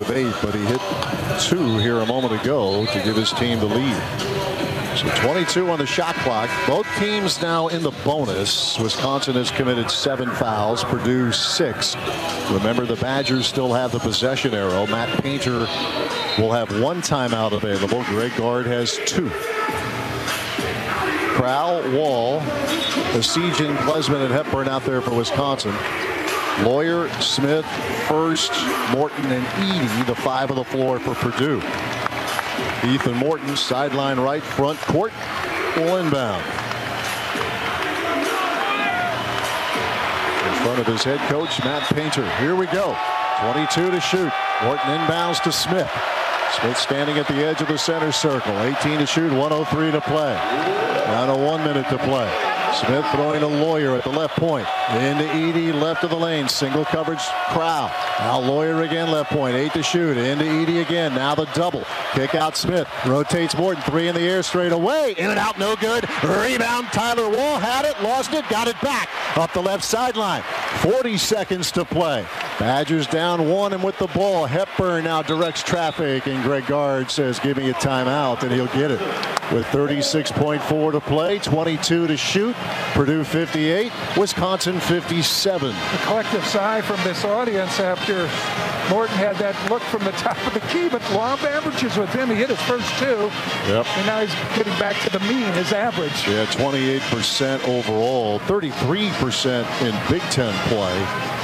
of 8, but he hit 2 here a moment ago to give his team the lead. So 22 on the shot clock. Both teams now in the bonus. Wisconsin has committed 7 fouls. Purdue 6. Remember, the Badgers still have the possession arrow. Matt Painter will have 1 timeout available. Greg Gard has 2. Crowell, Wall, Esigian, Klesman, and Hepburn out there for Wisconsin. Lawyer, Smith, First, Morton, and Edey, the 5 of the floor for Purdue. Ethan Morton, sideline right, front court, will inbound. In front of his head coach, Matt Painter. Here we go. 22 to shoot. Morton inbounds to Smith. Smith standing at the edge of the center circle. 18 to shoot, 1:03 to play. Down to 1 minute to play. Smith throwing to Lawyer at the left point. Into Edey, left of the lane. Single coverage, Crowell. Now Lawyer again, left point. 8 to shoot. Into Edey again. Now the double. Kick out Smith. Rotates Morton. 3 in the air straight away. In and out, no good. Rebound, Tyler Wall had it, lost it, got it back. Up the left sideline. 40 seconds to play. Badgers down 1 and with the ball. Hepburn now directs traffic, and Greg Gard says, give me a timeout, and he'll get it. With 36.4 to play, 22 to shoot. Purdue 58, Wisconsin 57. A collective sigh from this audience after Morton had that look from the top of the key, but long averages with him. He hit his first 2. Yep. And now he's getting back to the mean, his average. Yeah, 28% overall, 33% in Big Ten play.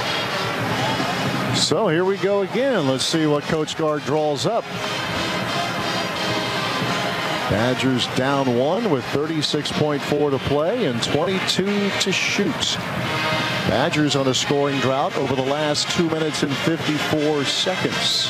So here we go again. Let's see what Coach Gard draws up. Badgers down 1 with 36.4 to play and 22 to shoot. Badgers on a scoring drought over the last 2 minutes and 54 seconds.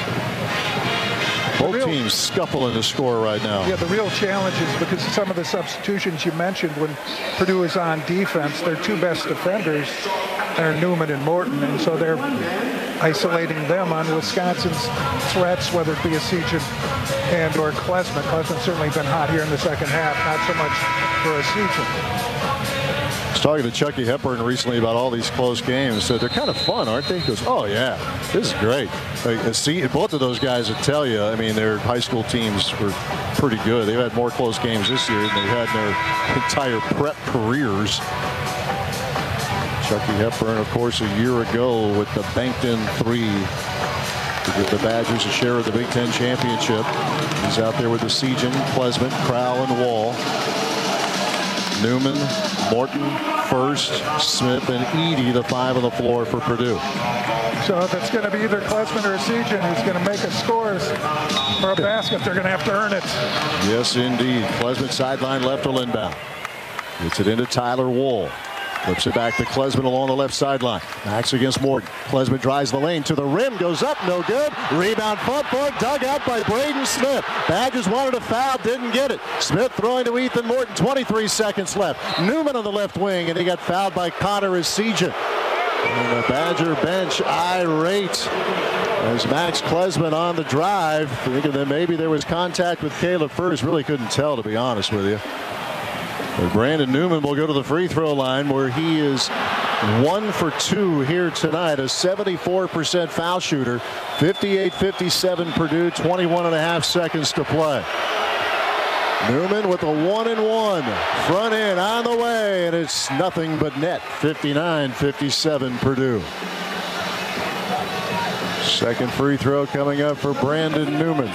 Both teams scuffling to score right now. Yeah, the real challenge is because of some of the substitutions you mentioned when Purdue is on defense. Their 2 best defenders are Newman and Morton, and so they're isolating them on Wisconsin's threats, whether it be Esigian and or Klesman. Klesman's certainly been hot here in the second half, not so much for Esigian. I was talking to Chucky Hepburn recently about all these close games. Said they're kind of fun, aren't they? He goes, oh yeah, this is great. Both of those guys would tell you, I mean, their high school teams were pretty good. They've had more close games this year than they've had in their entire prep careers. Chucky Hepburn, of course, a year ago with the banked-in 3 to give the Badgers a share of the Big Ten championship. He's out there with Esigian, Klesman, Crowell, and Wall. Newman, Morton, First, Smith, and Edey, the 5 on the floor for Purdue. So if it's going to be either Klesman or Esigian who's going to make a scores for a basket, they're going to have to earn it. Yes, indeed. Klesman sideline left will inbound. Gets it into Tyler Wall. Flips it back to Klesman along the left sideline. Max against Morton. Klesman drives the lane to the rim. Goes up. No good. Rebound front court. Dug out by Braden Smith. Badgers wanted a foul. Didn't get it. Smith throwing to Ethan Morton. 23 seconds left. Newman on the left wing. And he got fouled by Connor Esigian. And the Badger bench irate. As Max Klesman on the drive. Thinking that maybe there was contact with Caleb First. Really couldn't tell, to be honest with you. But Brandon Newman will go to the free throw line where he is 1 for 2 here tonight. A 74% foul shooter. 58-57 Purdue. 21.5 seconds to play. Newman with a 1-and-1. Front end on the way, and it's nothing but net. 59-57 Purdue. Second free throw coming up for Brandon Newman.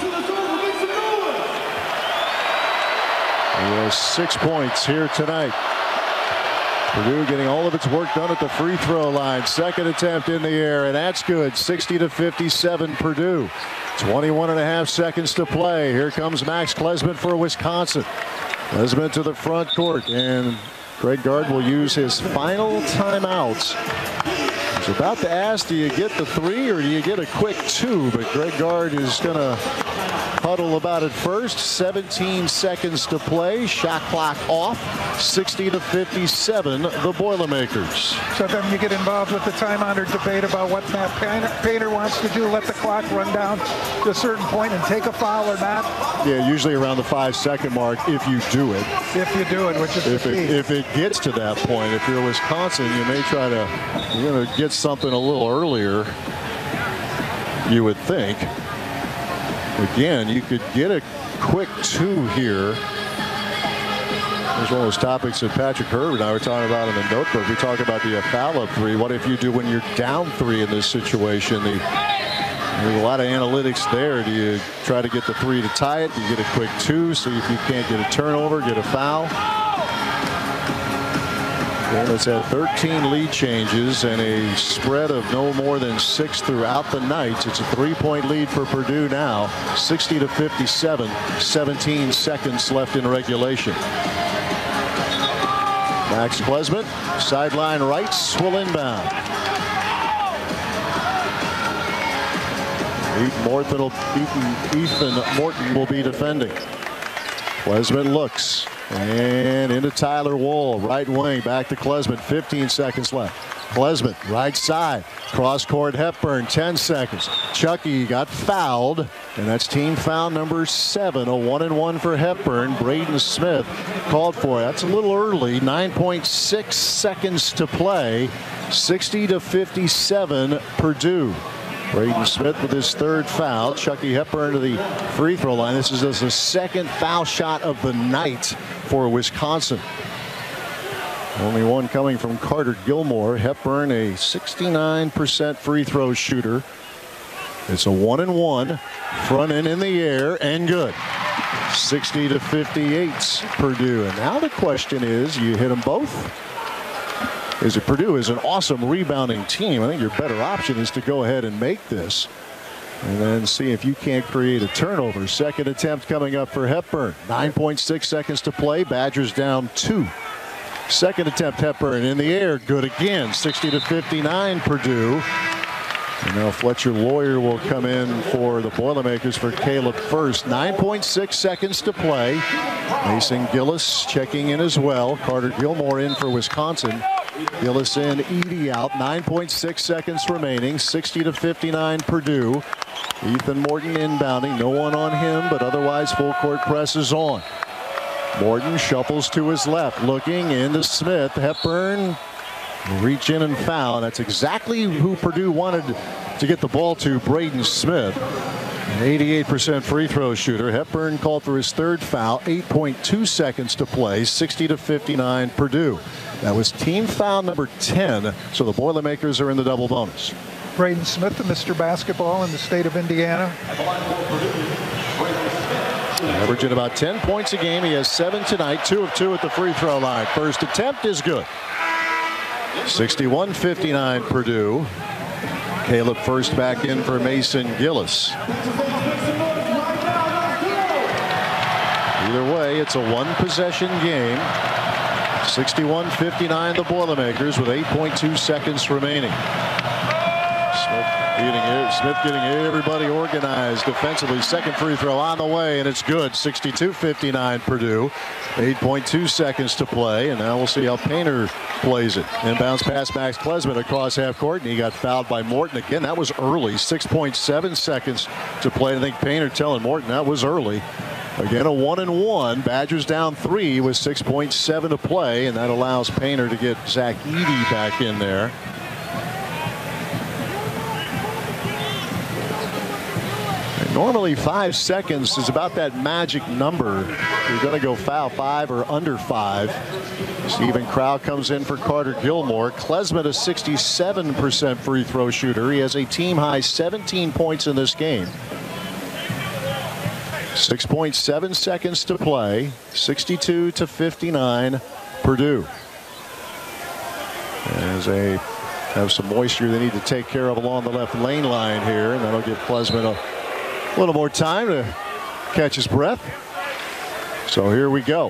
He has 6 points here tonight. Purdue getting all of its work done at the free throw line. Second attempt in the air, and that's good. 60-57 Purdue. 21.5 seconds to play. Here comes Max Klesman for Wisconsin. Klesman to the front court, and Greg Gard will use his final timeout. He's about to ask, do you get the 3 or do you get a quick 2? But Greg Gard is going to huddle about it first. 17 seconds to play. Shot clock off. 60-57, the Boilermakers. So then you get involved with the time-honored debate about what Matt Painter wants to do. Let the clock run down to a certain point and take a foul or not. Yeah, usually around the 5-second mark if you do it. If you do it, which is the key. If it gets to that point, if you're Wisconsin, you may try to get something a little earlier. you would think. Again, you could get a quick 2 here. There's one of those topics that Patrick Herbert and I were talking about in the notebook. We talk about the foul up 3. What if you do when you're down 3 in this situation? There's a lot of analytics there. Do you try to get the 3 to tie it? Do you get a quick 2? See if you can't get a turnover, get a foul. And it's had 13 lead changes and a spread of no more than 6 throughout the night. It's a 3-point lead for Purdue now, 60-57, 17 seconds left in regulation. Max Klesmit, sideline right, will inbound. Ethan Morton will be defending. Klesmit looks. And into Tyler Wohl, right wing, back to Klesmit, 15 seconds left. Klesmit, right side, cross court Hepburn, 10 seconds. Chucky got fouled, and that's team foul number 7, a 1-and-1 for Hepburn. Braden Smith called for it. That's a little early, 9.6 seconds to play, 60-57 Purdue. Braden Smith with his 3rd foul. Chucky Hepburn to the free throw line. This is the 2nd foul shot of the night for Wisconsin. Only one coming from Carter Gilmore. Hepburn, a 69% free throw shooter. It's a 1-and-1. Front end in the air and good. 60-58 Purdue. And now the question is, you hit them both? Is it Purdue is an awesome rebounding team. I think your better option is to go ahead and make this and then see if you can't create a turnover. Second attempt coming up for Hepburn. 9.6 seconds to play. Badgers down 2. Second attempt, Hepburn in the air. Good again. 60-59 Purdue. And now Fletcher Lawyer will come in for the Boilermakers for Caleb Furst. 9.6 seconds to play. Mason Gillis checking in as well. Carter Gilmore in for Wisconsin. Gillis in, Edey out. 9.6 seconds remaining. 60-59 Purdue. Ethan Morton inbounding. No one on him, but otherwise full court press is on. Morton shuffles to his left, looking into Smith. Hepburn reach in and foul. That's exactly who Purdue wanted to get the ball to, Braden Smith. An 88% free throw shooter. Hepburn called for his 3rd foul. 8.2 seconds to play. 60-59 Purdue. That was team foul number 10. So the Boilermakers are in the double bonus. Braden Smith, the Mr. Basketball in the state of Indiana. Averaging about 10 points a game. He has 7 tonight. 2 of 2 at the free throw line. First attempt is good. 61-59 Purdue. Caleb Furst back in for Mason Gillis. Either way, it's a 1-possession game. 61-59 the Boilermakers with 8.2 seconds remaining. Smith getting everybody organized defensively. Second free throw on the way, and it's good. 62-59 Purdue. 8.2 seconds to play, and now we'll see how Painter plays it. Inbounds pass Max Klesmit across half court, and he got fouled by Morton again. That was early. 6.7 seconds to play. I think Painter telling Morton that was early. Again, a 1-and-1. Badgers down 3 with 6.7 to play, and that allows Painter to get Zach Edey back in there. Normally 5 seconds is about that magic number. You're going to go foul 5 or under 5. Stephen Crow comes in for Carter Gilmore. Klesmit, a 67% free throw shooter. He has a team high 17 points in this game. 6.7 seconds to play. 62-59 Purdue. As they have some moisture they need to take care of along the left lane line here, and that'll give Klesmit a little more time to catch his breath. So here we go.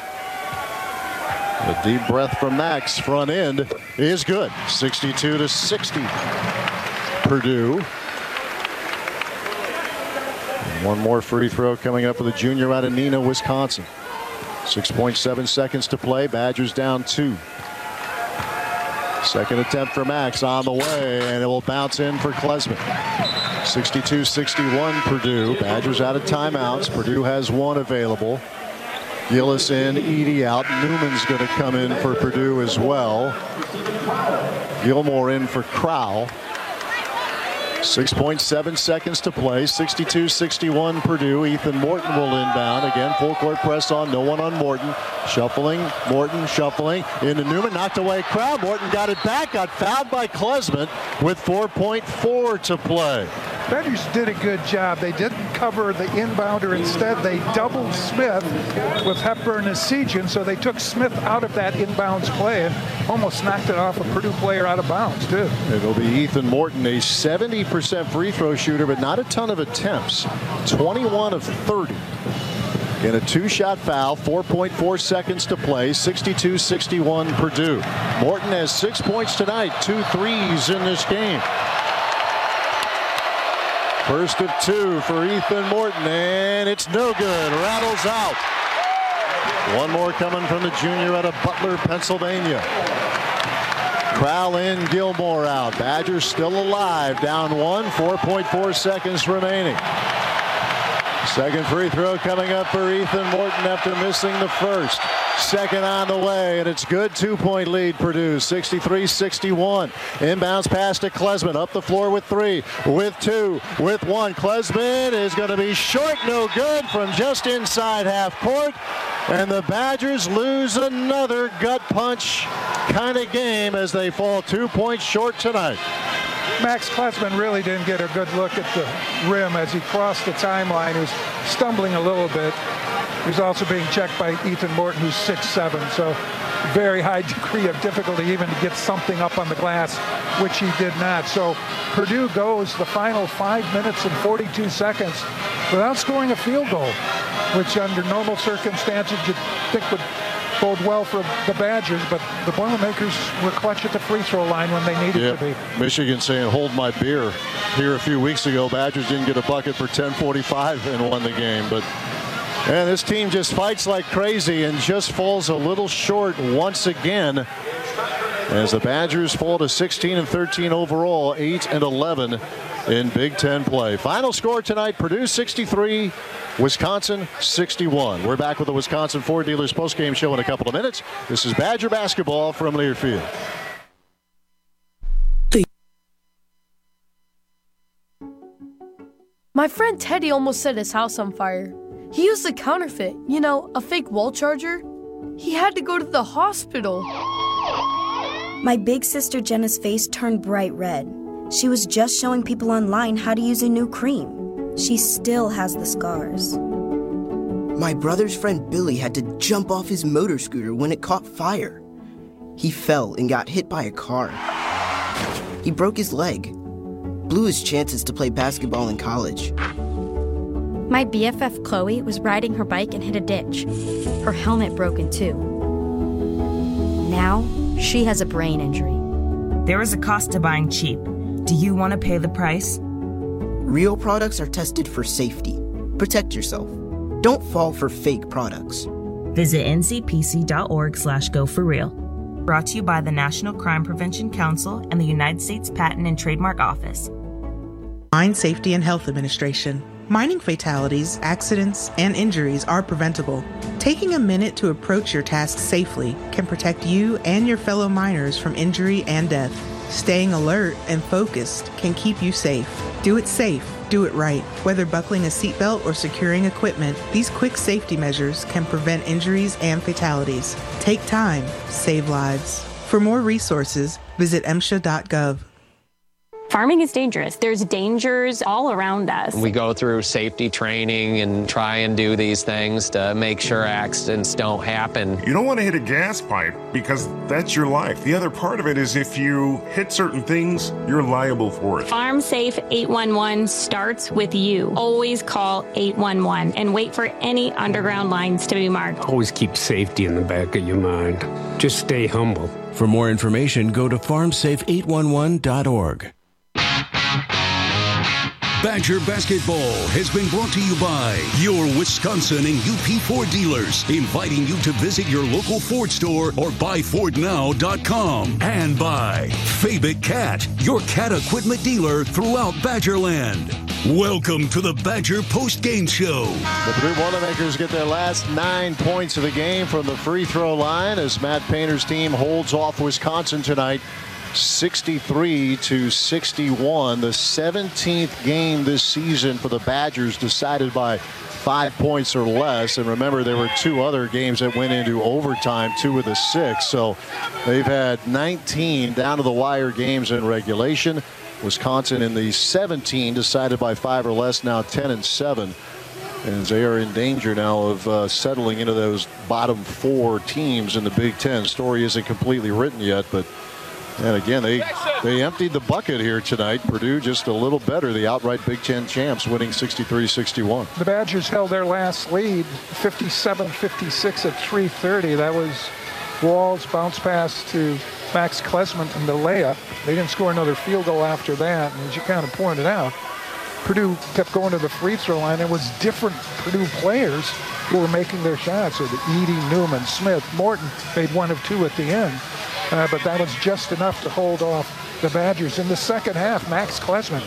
A deep breath from Max. Front end is good. 62-60 Purdue. And one more free throw coming up for the junior out of Neenah, Wisconsin. 6.7 seconds to play. Badgers down 2. Second attempt for Max on the way, and it will bounce in for Klesmit. 62-61 Purdue. Badgers out of timeouts. Purdue has 1 available. Gillis in, Edey out. Newman's going to come in for Purdue as well. Gilmore in for Crowell. 6.7 seconds to play. 62-61 Purdue. Ethan Morton will inbound. Again, full court press on. No one on Morton. Shuffling. Morton shuffling. Into Newman. Knocked away crowd. Morton got it back. Got fouled by Klesmit with 4.4 to play. Badgers did a good job. They didn't cover the inbounder. Instead, they doubled Smith with Hepburn as Sejan, so they took Smith out of that inbounds play and almost knocked it off a Purdue player out of bounds, too. It'll be Ethan Morton, a 70% free throw shooter, but not a ton of attempts. 21 of 30. In a two-shot foul, 4.4 seconds to play, 62-61 Purdue. Morton has 6 points tonight, 2 threes in this game. First of 2 for Ethan Morton, and it's no good. Rattles out. One more coming from the junior out of Butler, Pennsylvania. Crowell in, Gilmore out. Badgers still alive, down 1, 4.4 seconds remaining. Second free throw coming up for Ethan Morton after missing the first. Second on the way, and it's good. 2-point lead, Purdue, 63-61. Inbounds pass to Klesmit, up the floor with 3, with 2, with 1. Klesmit is going to be short, no good from just inside half court. And the Badgers lose another gut punch kind of game as they fall 2 points short tonight. Max Klesmit really didn't get a good look at the rim as he crossed the timeline. He was stumbling a little bit. He was also being checked by Ethan Morton, who's 6'7", so very high degree of difficulty even to get something up on the glass, which he did not. So Purdue goes the final 5 minutes and 42 seconds without scoring a field goal, which under normal circumstances you'd think would bode well for the Badgers, but the Boilermakers were clutch at the free throw line when they needed to be. Michigan saying hold my beer here a few weeks ago. Badgers didn't get a bucket for 10:45 and won the game, but and this team just fights like crazy and just falls a little short once again as the Badgers fall to 16-13 overall, 8-11 in Big Ten play. Final score tonight, Purdue 63, Wisconsin 61. We're back with the Wisconsin Ford Dealers postgame show in a couple of minutes. This is Badger basketball from Learfield. My friend Teddy almost set his house on fire. He used a counterfeit, a fake wall charger. He had to go to the hospital. My big sister Jenna's face turned bright red. She was just showing people online how to use a new cream. She still has the scars. My brother's friend Billy had to jump off his motor scooter when it caught fire. He fell and got hit by a car. He broke his leg. Blew his chances to play basketball in college. My BFF Chloe was riding her bike and hit a ditch. Her helmet broken too. Now, she has a brain injury. There is a cost to buying cheap. Do you want to pay the price? Real products are tested for safety. Protect yourself. Don't fall for fake products. Visit ncpc.org/go4real. Brought to you by the National Crime Prevention Council and the United States Patent and Trademark Office. Mine Safety and Health Administration. Mining fatalities, accidents, and injuries are preventable. Taking a minute to approach your task safely can protect you and your fellow miners from injury and death. Staying alert and focused can keep you safe. Do it safe. Do it right. Whether buckling a seatbelt or securing equipment, these quick safety measures can prevent injuries and fatalities. Take time. Save lives. For more resources, visit MSHA.gov. Farming is dangerous. There's dangers all around us. We go through safety training and try and do these things to make sure accidents don't happen. You don't want to hit a gas pipe because that's your life. The other part of it is if you hit certain things, you're liable for it. Farm Safe 811 starts with you. Always call 811 and wait for any underground lines to be marked. Always keep safety in the back of your mind. Just stay humble. For more information, go to farmsafe811.org. Badger Basketball has been brought to you by your Wisconsin and UP Ford dealers, inviting you to visit your local Ford store or buyfordnow.com. And by Fabic Cat, your cat equipment dealer throughout Badgerland. Welcome to the Badger Post-Game Show. The Purdue Boilermakers get their last 9 points of the game from the free throw line as Matt Painter's team holds off Wisconsin tonight 63-61. The 17th game this season for the Badgers decided by 5 points or less. And remember, there were 2 other games that went into overtime, 2 of the 6. So they've had 19 down to the wire games in regulation. Wisconsin in the 17 decided by 5 or less, now 10-7. As they are in danger now of settling into those bottom 4 teams in the Big Ten. Story isn't completely written yet, but and again, they emptied the bucket here tonight. Purdue just a little better, the outright Big Ten champs, winning 63-61. The Badgers held their last lead, 57-56 at 3:30. That was Wall's bounce pass to Max Klesman and the layup. They didn't score another field goal after that, and as you kind of pointed out, Purdue kept going to the free throw line. It was different Purdue players who were making their shots. So the Edey, Newman, Smith, Morton made 1 of 2 at the end. But that was just enough to hold off the Badgers. In the second half, Max Klesman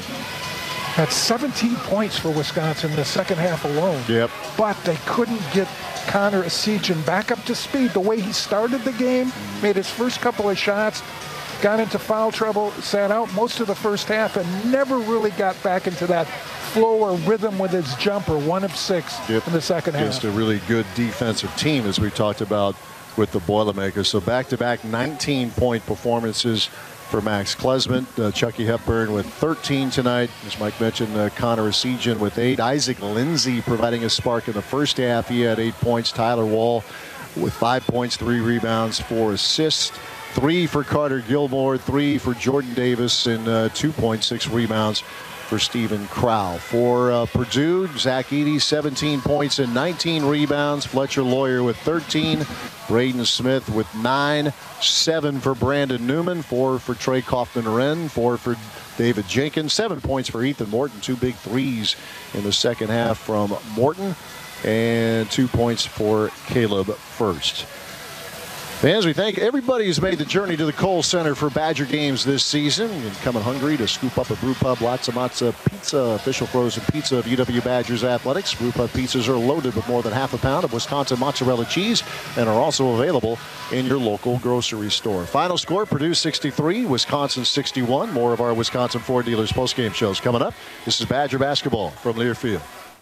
had 17 points for Wisconsin in the second half alone. Yep. But they couldn't get Connor Essegian back up to speed. The way he started the game, made his first couple of shots, got into foul trouble, sat out most of the first half, and never really got back into that flow or rhythm with his jumper. 1 of 6 in the second half. Just a really good defensive team, as we talked about with the Boilermakers. So back-to-back 19-point performances for Max Klesman. Chucky Hepburn with 13 tonight. As Mike mentioned, Connor Essegian with 8. Isaac Lindsey providing a spark in the first half. He had 8 points. Tyler Wall with 5 points, 3 rebounds, 4 assists. 3 for Carter Gilmore, 3 for Jordan Davis, and 2 points, 6 rebounds for Stephen Crowell. For Purdue, Zach Edey, 17 points and 19 rebounds. Fletcher Lawyer with 13. Braden Smith with 9. 7 for Brandon Newman. 4 for Trey Kaufman-Renn. 4 for David Jenkins. 7 points for Ethan Morton. 2 big threes in the second half from Morton. And 2 points for Caleb First. Fans, we thank everybody who's made the journey to the Kohl Center for Badger games this season and coming hungry to scoop up a Brew Pub Lots of Matza Pizza, official frozen pizza of UW Badgers Athletics. Brew Pub pizzas are loaded with more than half a pound of Wisconsin mozzarella cheese and are also available in your local grocery store. Final score, Purdue 63, Wisconsin 61. More of our Wisconsin Ford Dealers postgame shows coming up. This is Badger basketball from Learfield.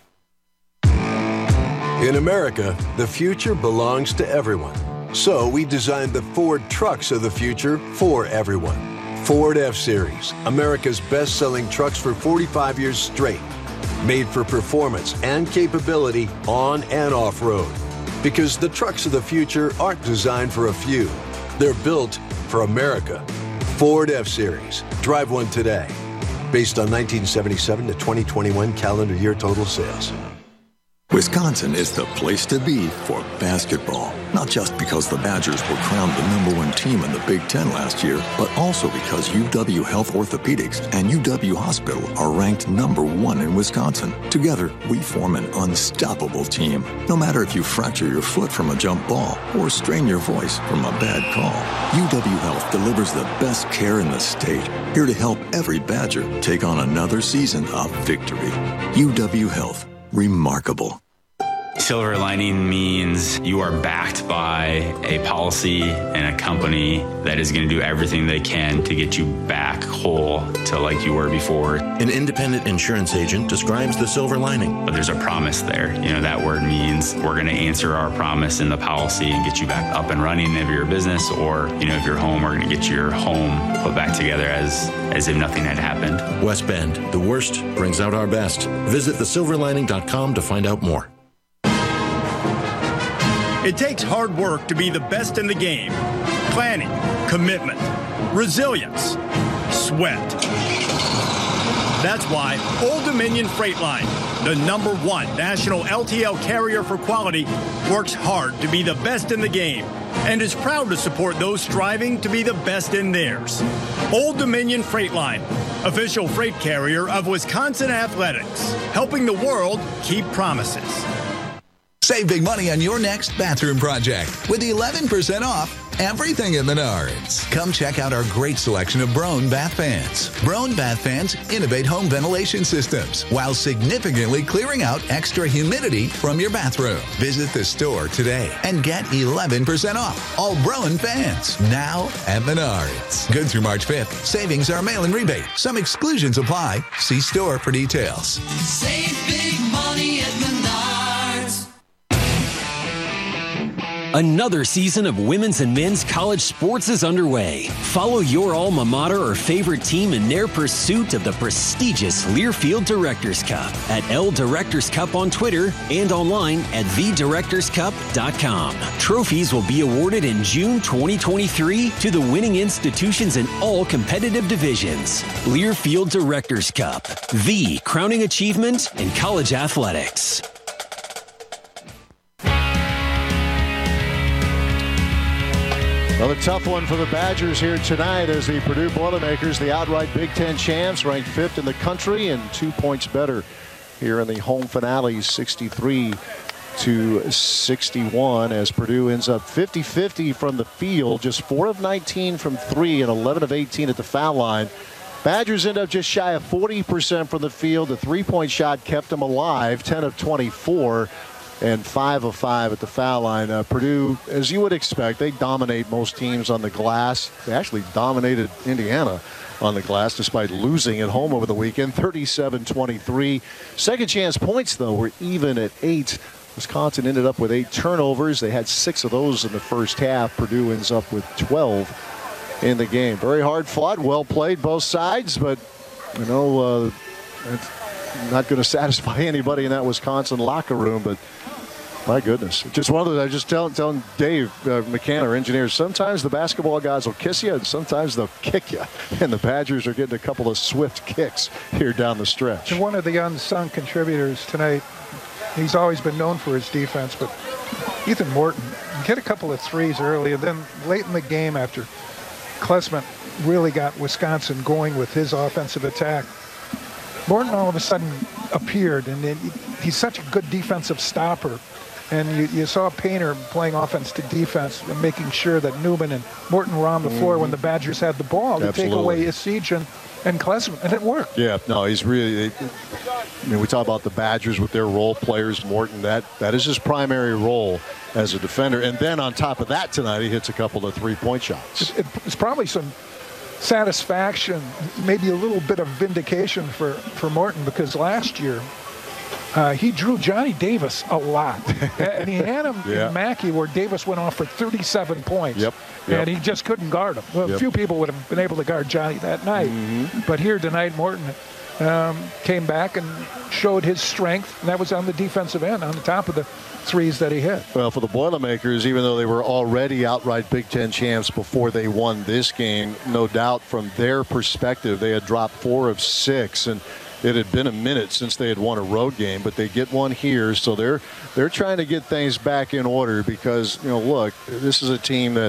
In America, the future belongs to everyone. So we designed the Ford trucks of the future for everyone. Ford F-Series, America's best-selling trucks for 45 years straight. Made for performance and capability on and off-road. Because the trucks of the future aren't designed for a few. They're built for America. Ford F-Series. Drive one today. Based on 1977 to 2021 calendar year total sales. Wisconsin is the place to be for basketball. Not just because the Badgers were crowned the #1 team in the Big Ten last year, but also because UW Health Orthopedics and UW Hospital are ranked #1 in Wisconsin. Together, we form an unstoppable team. No matter if you fracture your foot from a jump ball or strain your voice from a bad call, UW Health delivers the best care in the state. Here to help every Badger take on another season of victory. UW Health. Remarkable. Silver lining means you are backed by a policy and a company that is going to do everything they can to get you back whole to like you were before. An independent insurance agent describes the silver lining. But there's a promise there. You know, that word means we're going to answer our promise in the policy and get you back up and running if you're a business, or, you know, if you're home, we're going to get your home put back together as if nothing had happened. West Bend, the worst brings out our best. Visit thesilverlining.com to find out more. It takes hard work to be the best in the game. Planning, commitment, resilience, sweat. That's why Old Dominion Freight Line, the #1 national LTL carrier for quality, works hard to be the best in the game and is proud to support those striving to be the best in theirs. Old Dominion Freight Line, official freight carrier of Wisconsin Athletics, helping the world keep promises. Save big money on your next bathroom project with 11% off everything at Menards. Come check out our great selection of Broan bath fans. Broan bath fans innovate home ventilation systems while significantly clearing out extra humidity from your bathroom. Visit the store today and get 11% off all Broan fans now at Menards. Good through March 5th. Savings are mail-in rebate. Some exclusions apply. See store for details. Save big money at Menards. Another season of women's and men's college sports is underway. Follow your alma mater or favorite team in their pursuit of the prestigious Learfield Directors Cup at L Directors Cup on Twitter and online at thedirectorscup.com. Trophies will be awarded in June 2023 to the winning institutions in all competitive divisions. Learfield Directors Cup, the crowning achievement in college athletics. Another tough one for the Badgers here tonight as the Purdue Boilermakers, the outright Big Ten champs, ranked 5th in the country and 2 points better here in the home finale, 63-61, as Purdue ends up 50-50 from the field, just 4 of 19 from 3 and 11 of 18 at the foul line. Badgers end up just shy of 40% from the field. The three-point shot kept them alive, 10 of 24. And 5 of 5 at the foul line. Purdue, as you would expect, they dominate most teams on the glass. They actually dominated Indiana on the glass despite losing at home over the weekend, 37-23. Second chance points, though, were even at 8. Wisconsin ended up with 8 turnovers. They had 6 of those in the first half. Purdue ends up with 12 in the game. Very hard fought, well played both sides, but, you know, it's not going to satisfy anybody in that Wisconsin locker room, but my goodness. Just one of those, I just telling Dave McCann, our engineer, sometimes the basketball guys will kiss you and sometimes they'll kick you. And the Badgers are getting a couple of swift kicks here down the stretch. And one of the unsung contributors tonight, he's always been known for his defense, but Ethan Morton get a couple of threes early, and then late in the game after Klesman really got Wisconsin going with his offensive attack, Morton all of a sudden appeared, and he's such a good defensive stopper. And you saw Painter playing offense to defense and making sure that Newman and Morton were on the floor when the Badgers had the ball to take away Essegian and Klesman, and it worked. Yeah, no, he's really, I mean, we talk about the Badgers with their role players. Morton, that is his primary role as a defender. And then on top of that tonight, he hits a couple of three-point shots. It's probably some satisfaction, maybe a little bit of vindication for Morton, because last year, he drew Johnny Davis a lot. And he had him in Mackey where Davis went off for 37 points. And he just couldn't guard him. Well, a few people would have been able to guard Johnny that night. But here tonight, Morton came back and showed his strength. And that was on the defensive end, on the top of the threes that he hit. Well, for the Boilermakers, even though they were already outright Big Ten champs before they won this game, no doubt from their perspective, they had dropped 4 of 6. And it had been a minute since they had won a road game, but they get one here, so they're trying to get things back in order because, you know, look, this is a team that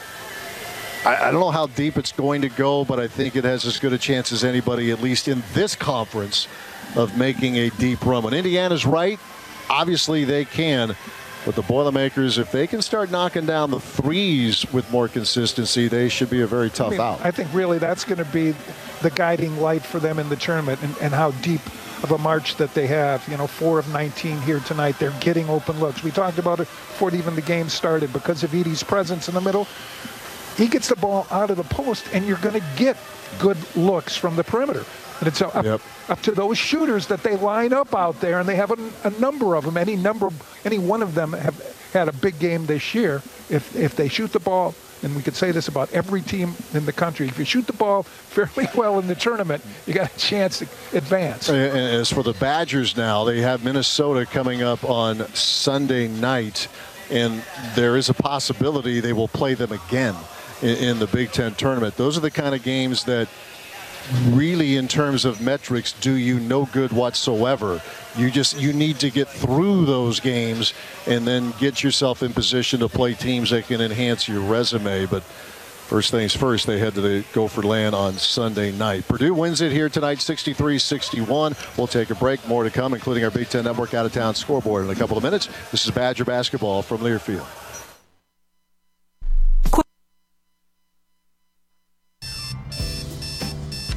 I don't know how deep it's going to go, but I think it has as good a chance as anybody, at least in this conference, of making a deep run. When Indiana's right, obviously they can. But the Boilermakers, if they can start knocking down the threes with more consistency, they should be a very tough out. I think really that's going to be the guiding light for them in the tournament and how deep of a march that they have. You know, 4 of 19 here tonight. They're getting open looks. We talked about it before even the game started because of Edey's presence in the middle. He gets the ball out of the post, and you're going to get good looks from the perimeter. And it's up to those shooters that they line up out there, and they have a number of them. Any one of them have had a big game this year. If they shoot the ball, and we could say this about every team in the country, if you shoot the ball fairly well in the tournament, you got a chance to advance. And as for the Badgers now, they have Minnesota coming up on Sunday night, and there is a possibility they will play them again in the Big Ten tournament. Those are the kind of games that really, in terms of metrics, do you no good whatsoever. You need to get through those games and then get yourself in position to play teams that can enhance your resume. But first things first, they head to the Gopher Land on Sunday night. Purdue wins it here tonight, 63-61. We'll take a break. More to come, including our Big Ten Network out-of-town scoreboard in a couple of minutes. This is Badger basketball from Learfield.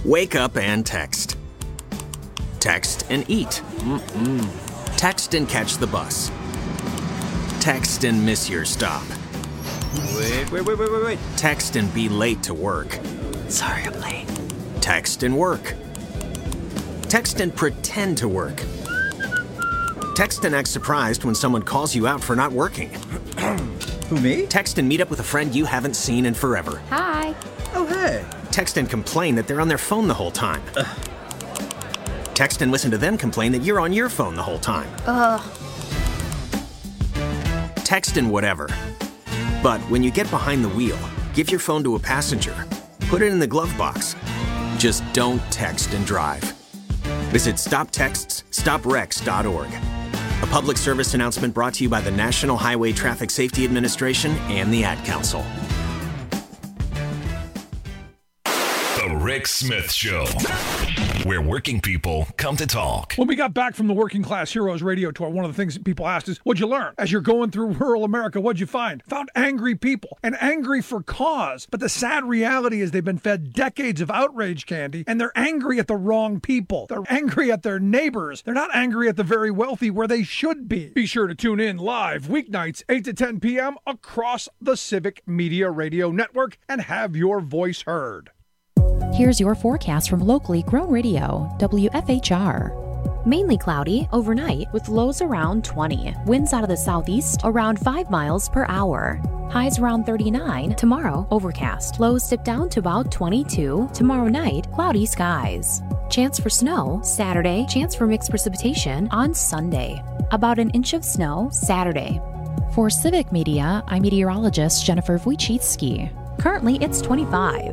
Wake up and text. Text and eat. Text and catch the bus. Text and miss your stop. Wait. Text and be late to work. Sorry, I'm late. Text and work. Text and pretend to work. Text and act surprised when someone calls you out for not working. Who, me? Text and meet up with a friend you haven't seen in forever. Hi. Oh, hey. Text and complain that they're on their phone the whole time. Text and listen to them complain that you're on your phone the whole time. Text and whatever. But when you get behind the wheel, give your phone to a passenger. Put it in the glove box. Just don't text and drive. Visit StopTextsStopWrecks.org. A public service announcement brought to you by the National Highway Traffic Safety Administration and the Ad Council. The Rick Smith Show, where working people come to talk. When we got back from the Working Class Heroes radio tour, one of the things that people asked is, what'd you learn? As you're going through rural America, what'd you find? Found angry people, and angry for cause. But the sad reality is they've been fed decades of outrage candy, and they're angry at the wrong people. They're angry at their neighbors. They're not angry at the very wealthy where they should be. Be sure to tune in live weeknights, 8 to 10 p.m. across the Civic Media Radio Network and have your voice heard. Here's your forecast from locally grown radio, WFHR. Mainly cloudy overnight with lows around 20. Winds out of the southeast around 5 miles per hour. Highs around 39. Tomorrow, overcast. Lows dip down to about 22. Tomorrow night, cloudy skies. Chance for snow Saturday. Chance for mixed precipitation on Sunday. About an inch of snow Saturday. For Civic Media, I'm meteorologist Jennifer Wojcicki. Currently, it's 25.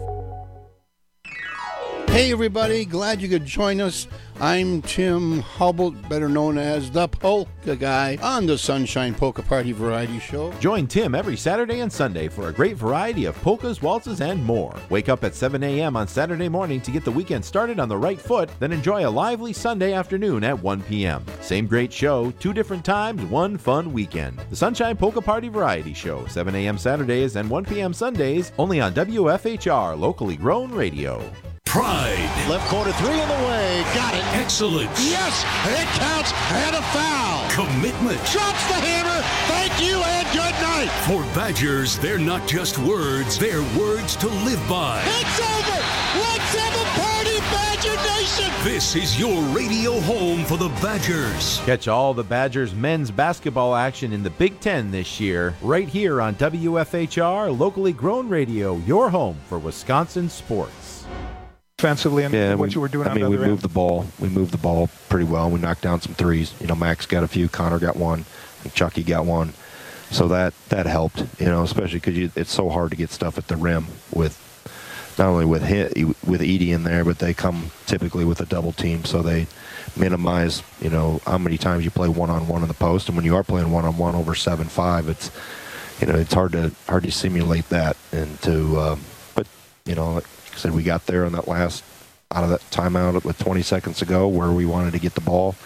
Hey everybody, glad you could join us. I'm Tim Hubble, better known as the Polka Guy, on the Sunshine Polka Party Variety Show. Join Tim every Saturday and Sunday for a great variety of polkas, waltzes, and more. Wake up at 7 a.m. on Saturday morning to get the weekend started on the right foot, then enjoy a lively Sunday afternoon at 1 p.m. Same great show, 2 different times, one fun weekend. The Sunshine Polka Party Variety Show, 7 a.m. Saturdays and 1 p.m. Sundays, only on WFHR, locally grown radio. Pride. Left corner 3 in the way. Got it. Excellence. Yes, it counts and a foul. Commitment. Drops the hammer. Thank you and good night. For Badgers, they're not just words, they're words to live by. It's over. Let's have a party, Badger Nation. This is your radio home for the Badgers. Catch all the Badgers men's basketball action in the Big Ten this year, right here on WFHR, locally grown radio, your home for Wisconsin sports. Defensively and what you were doing on the other end. We moved the ball pretty well. We knocked down some threes. Max got a few, Connor got one, and Chucky got one. So that helped, especially because it's so hard to get stuff at the rim with not only with Edie in there, but they come typically with a double team, so they minimize, how many times you play one-on-one in the post. And when you are playing one-on-one over 7-5, it's hard to simulate that and to but like I said, we got there on that last out of that timeout with 20 seconds to go where we wanted to get the ball.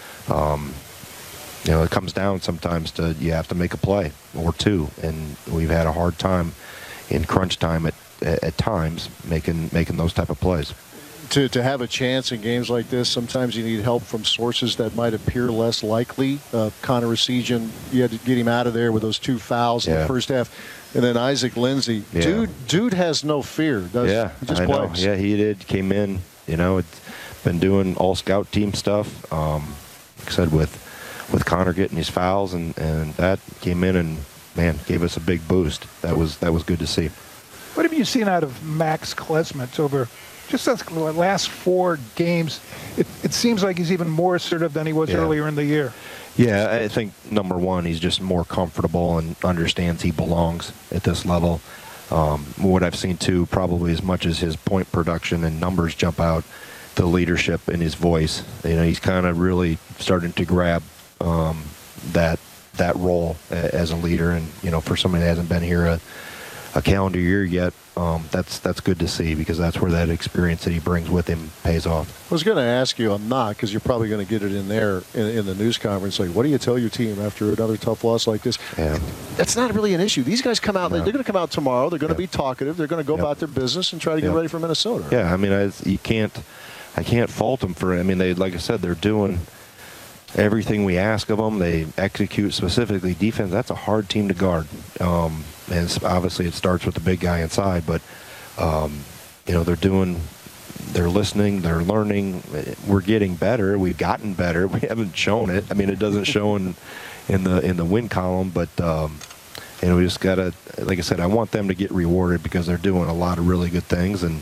It comes down sometimes to you have to make a play or two, and we've had a hard time in crunch time at times making those type of plays. To have a chance in games like this, sometimes you need help from sources that might appear less likely. Connor Essegian, you had to get him out of there with those 2 fouls in the first half. And then Isaac Lindsay, dude has no fear. He just I know. plays. Yeah, he did. Came in, it's been doing all scout team stuff. Like I said, with Connor getting his fouls and that came in and gave us a big boost. That was good to see. What have you seen out of Max Klesmit over just the last 4 games? It seems like he's even more assertive than he was earlier in the year. Yeah, I think number one, he's just more comfortable and understands he belongs at this level. What I've seen too, probably as much as his point production and numbers jump out, the leadership in his voice. He's kind of really starting to grab that role as a leader. And for somebody that hasn't been here a calendar year yet, that's good to see, because that's where that experience that he brings with him pays off. I was going to ask you, I'm not, because you're probably going to get it in there in the news conference. Like, what do you tell your team after another tough loss like this? Yeah. That's not really an issue. These guys come out, they're going to come out tomorrow. They're going to be talkative. They're going to go about their business and try to get ready for Minnesota. Yeah, I mean, I can't fault them for it. I mean, like I said, they're doing everything we ask of them. They execute, specifically defense. That's a hard team to guard. And obviously it starts with the big guy inside, but they're listening, they're learning. We're getting better. We've gotten better. We haven't shown it. I mean, it doesn't show in the win column, but we just gotta, like I said, I want them to get rewarded because they're doing a lot of really good things, and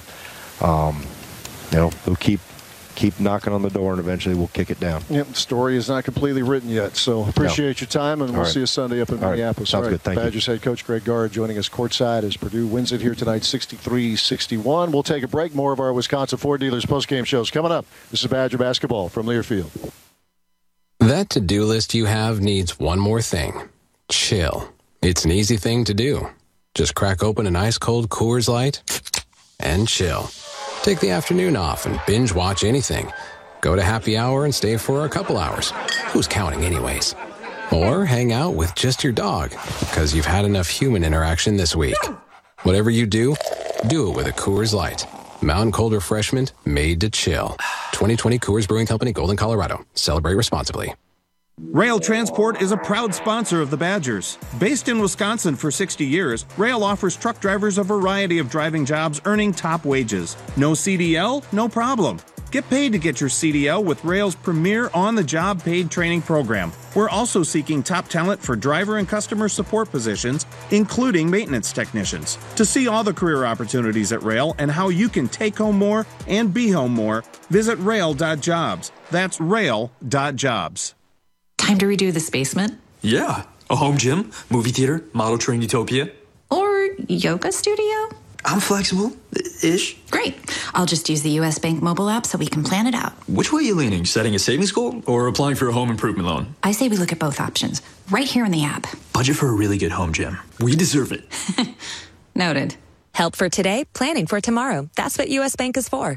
they'll keep knocking on the door, and eventually we'll kick it down. Yep, the story is not completely written yet, so appreciate your time, and we'll see you Sunday up in Minneapolis. Sounds good. Thank you. Badgers head coach Greg Gard joining us courtside as Purdue wins it here tonight, 63-61. We'll take a break. More of our Wisconsin Ford Dealers postgame shows coming up. This is Badger basketball from Learfield. That to-do list you have needs one more thing: chill. It's an easy thing to do. Just crack open an ice-cold Coors Light and chill. Take the afternoon off and binge watch anything. Go to happy hour and stay for a couple hours. Who's counting anyways? Or hang out with just your dog, because you've had enough human interaction this week. Whatever you do it with a Coors Light. Mountain Cold Refreshment made to chill. 2020 Coors Brewing Company, Golden, Colorado. Celebrate responsibly. Rail Transport is a proud sponsor of the Badgers. Based in Wisconsin for 60 years, Rail offers truck drivers a variety of driving jobs earning top wages. No CDL? No problem. Get paid to get your CDL with Rail's premier on-the-job paid training program. We're also seeking top talent for driver and customer support positions, including maintenance technicians. To see all the career opportunities at Rail and how you can take home more and be home more, visit rail.jobs. That's rail.jobs. Time to redo this basement? Yeah. A home gym, movie theater, model train utopia. Or yoga studio? I'm flexible-ish. Great. I'll just use the U.S. Bank mobile app so we can plan it out. Which way are you leaning? Setting a savings goal or applying for a home improvement loan? I say we look at both options, right here in the app. Budget for a really good home gym. We deserve it. Noted. Help for today, planning for tomorrow. That's what U.S. Bank is for.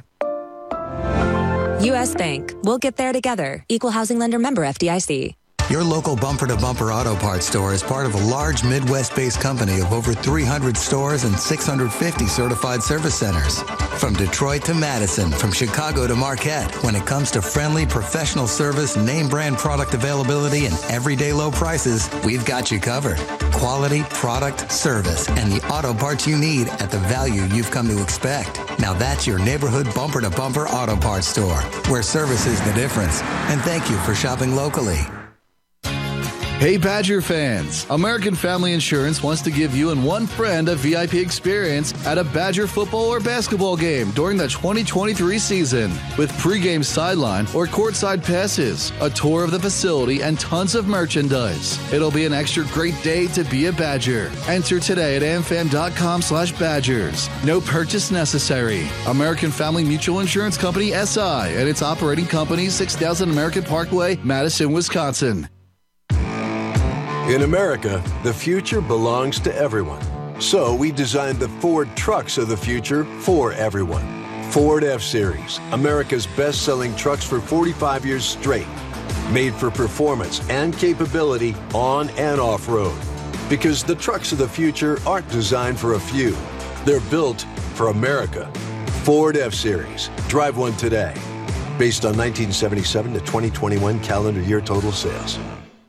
U.S. Bank. We'll get there together. Equal housing lender, member FDIC. Your local bumper-to-bumper auto parts store is part of a large Midwest-based company of over 300 stores and 650 certified service centers. From Detroit to Madison, from Chicago to Marquette, when it comes to friendly, professional service, name-brand product availability, and everyday low prices, we've got you covered. Quality, product, service, and the auto parts you need at the value you've come to expect. Now that's your neighborhood bumper-to-bumper auto parts store, where service is the difference. And thank you for shopping locally. Hey Badger fans, American Family Insurance wants to give you and one friend a VIP experience at a Badger football or basketball game during the 2023 season. With pregame sideline or courtside passes, a tour of the facility, and tons of merchandise. It'll be an extra great day to be a Badger. Enter today at amfam.com/Badgers. No purchase necessary. American Family Mutual Insurance Company, SI, and its operating company, 6000 American Parkway, Madison, Wisconsin. In America, the future belongs to everyone. So we designed the Ford trucks of the future for everyone. Ford F-Series, America's best-selling trucks for 45 years straight. Made for performance and capability on and off-road. Because the trucks of the future aren't designed for a few. They're built for America. Ford F-Series. Drive one today. Based on 1977 to 2021 calendar year total sales.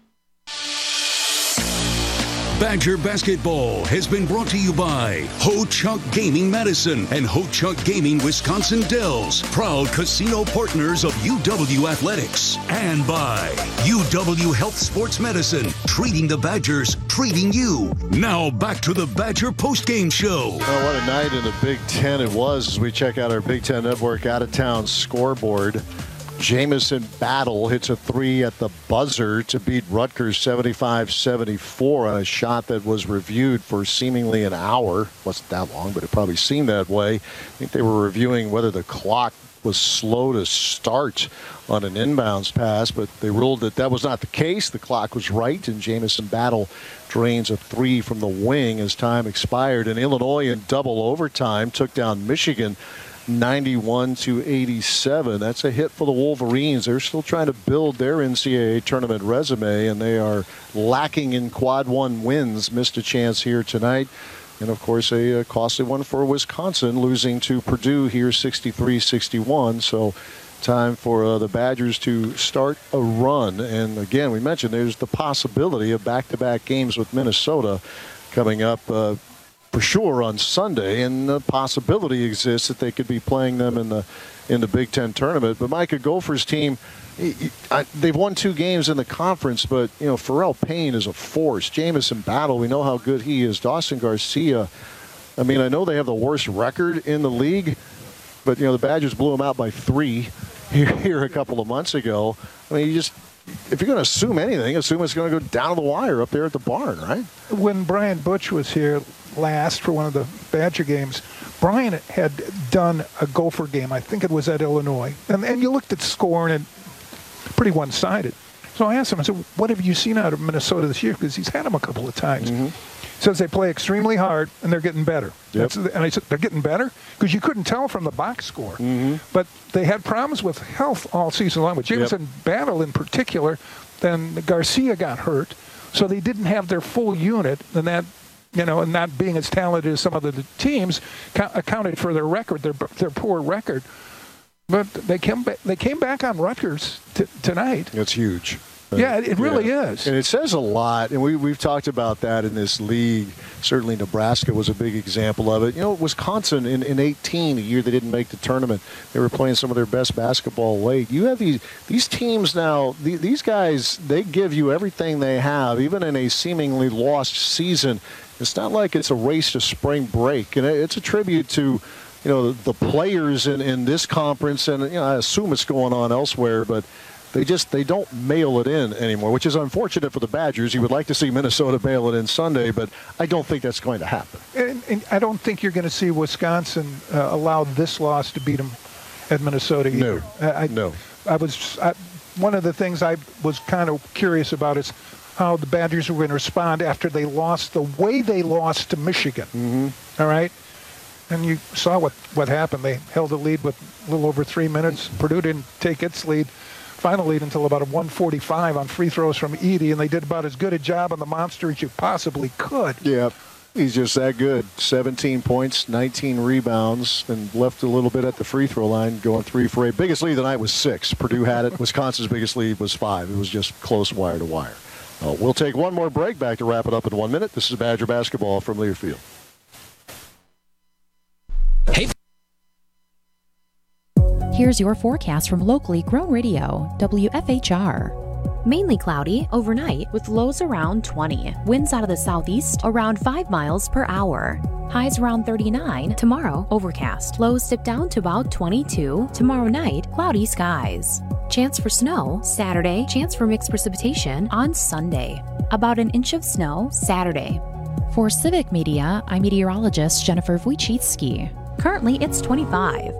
Badger basketball has been brought to you by Ho Chunk Gaming Madison and Ho Chunk Gaming Wisconsin Dells, proud casino partners of UW Athletics, and by UW Health Sports Medicine, treating the Badgers, treating you. Now back to the Badger postgame show. Oh, what a night in the Big Ten it was as we check out our Big Ten Network out-of-town scoreboard. Jamison Battle hits a three at the buzzer to beat Rutgers 75-74 on a shot that was reviewed for seemingly an hour. Wasn't that long, but it probably seemed that way. I think they were reviewing whether the clock was slow to start on an inbounds pass, but they ruled that was not the case. The clock was right, and Jamison Battle drains a three from the wing as time expired. And Illinois in double overtime took down Michigan 91-87. That's a hit for the Wolverines. They're still trying to build their NCAA tournament resume, and they are lacking in quad one wins. Missed a chance here tonight. And, of course, a costly one for Wisconsin, losing to Purdue here 63-61. So time for the Badgers to start a run. And, again, we mentioned there's the possibility of back-to-back games with Minnesota coming up for sure on Sunday. And the possibility exists that they could be playing them in the Big Ten tournament. But Micah, Gophers team, they've won 2 games in the conference, but, Pharrell Payne is a force. Jamison Battle, we know how good he is. Dawson Garcia, I know they have the worst record in the league, but, the Badgers blew them out by 3 here a couple of months ago. If you're going to assume anything, assume it's going to go down to the wire up there at the barn, right? When Brian Butch was here last for one of the Badger games, Brian had done a Gopher game. I think it was at Illinois. And you looked at score, and pretty one-sided. So I asked him, I said, what have you seen out of Minnesota this year? Because he's had them a couple of times. He says they play extremely hard, and they're getting better. Yep. And I said, they're getting better? Because you couldn't tell from the box score. But they had problems with health all season long. With Jamison Battle in particular, then Garcia got hurt. So they didn't have their full unit, and that, and not being as talented as some of the teams accounted for their record, their poor record. But they came back on Rutgers tonight. That's huge. Yeah, it really is. And it says a lot, and we've talked about that in this league. Certainly Nebraska was a big example of it. Wisconsin in 18, the year they didn't make the tournament, they were playing some of their best basketball late. You have these teams now, these guys, they give you everything they have, even in a seemingly lost season. It's not like it's a race to spring break, and it's a tribute to the players in this conference, and I assume it's going on elsewhere, but they don't mail it in anymore, which is unfortunate for the Badgers. You would like to see Minnesota mail it in Sunday, but I don't think that's going to happen. And I don't think you're going to see Wisconsin allow this loss to beat them at Minnesota either. No. One of the things I was kind of curious about is how the Badgers were going to respond after they lost the way they lost to Michigan. All right? And you saw what happened. They held the lead with a little over 3 minutes. Purdue didn't take its final lead until about a 1:45 on free throws from Edey, and they did about as good a job on the monster as you possibly could. Yeah, he's just that good. 17 points, 19 rebounds, and left a little bit at the free throw line, going 3 for 8. Biggest lead of the night was 6. Purdue had it. Wisconsin's biggest lead was 5. It was just close wire to wire. We'll take one more break. Back to wrap it up in 1 minute. This is Badger basketball from Learfield. Here's your forecast from locally grown radio, WFHR. Mainly cloudy overnight with lows around 20. Winds out of the southeast around 5 miles per hour. Highs around 39. Tomorrow, overcast. Lows dip down to about 22. Tomorrow night, cloudy skies. Chance for snow Saturday. Chance for mixed precipitation on Sunday. About an inch of snow Saturday. For Civic Media, I'm meteorologist Jennifer Wojcicki. Currently, it's 25.